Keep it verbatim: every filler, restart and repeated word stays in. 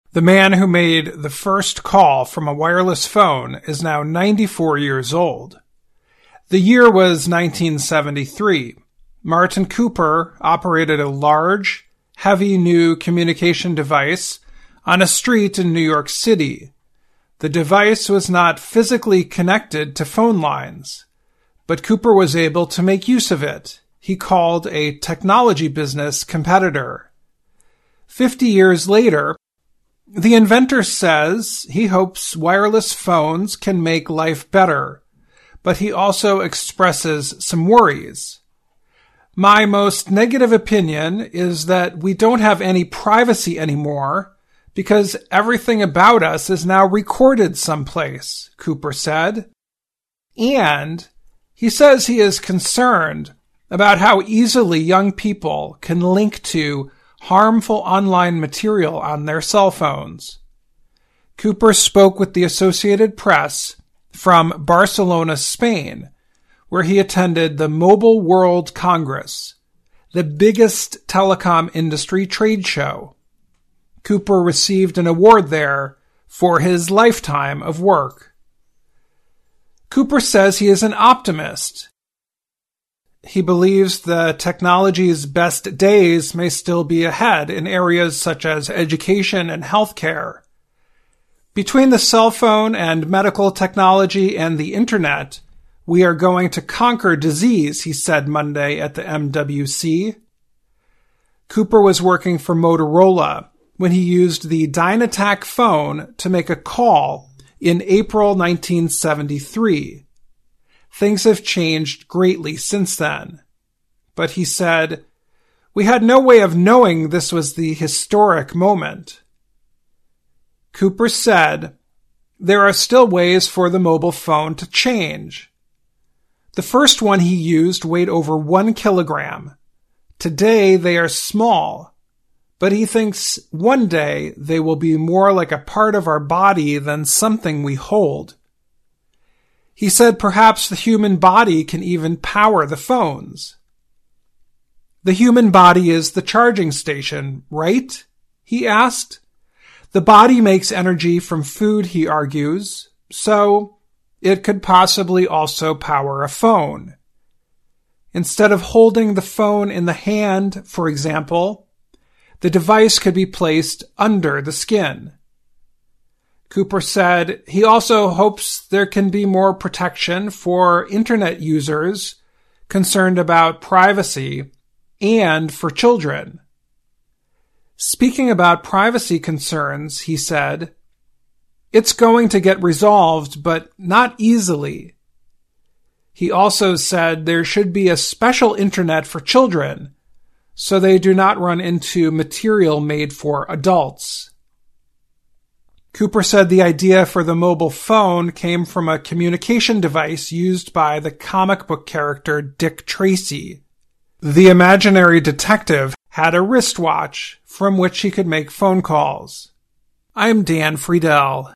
The man who made the first call from a wireless phone is now ninety-four years old. The year was nineteen seventy-three. Martin Cooper operated a large, heavy new communication device on a street in New York City. The device was not physically connected to phone lines, but Cooper was able to make use of it. He called a technology business competitor. Fifty years later, the inventor says he hopes wireless phones can make life better, but he also expresses some worries. My most negative opinion is that we don't have any privacy anymore because everything about us is now recorded someplace, Cooper said. And he says he is concerned about how easily young people can link to harmful online material on their cell phones. Cooper spoke with the Associated Press from Barcelona, Spain, where he attended the Mobile World Congress, the biggest telecom industry trade show. Cooper received an award there for his lifetime of work. Cooper says he is an optimist. He believes the technology's best days may still be ahead in areas such as education and healthcare. Between the cell phone and medical technology and the internet, we are going to conquer disease, he said Monday at the M W C. Cooper was working for Motorola when he used the Dynatac phone to make a call in April nineteen seventy-three. Things have changed greatly since then. But he said, "We had no way of knowing this was the historic moment." Cooper said, "There are still ways for the mobile phone to change." The first one he used weighed over one kilogram. Today they are small, but he thinks one day they will be more like a part of our body than something we hold. He said perhaps the human body can even power the phones. "The human body is the charging station, right?" he asked. "The body makes energy from food," he argues, so it could possibly also power a phone. Instead of holding the phone in the hand, for example, the device could be placed under the skin. Cooper said he also hopes there can be more protection for internet users concerned about privacy and for children. Speaking about privacy concerns, he said, "It's going to get resolved, but not easily." He also said there should be a special internet for children so they do not run into material made for adults. Cooper said the idea for the mobile phone came from a communication device used by the comic book character Dick Tracy. The imaginary detective had a wristwatch from which he could make phone calls. I'm Dan Friedel.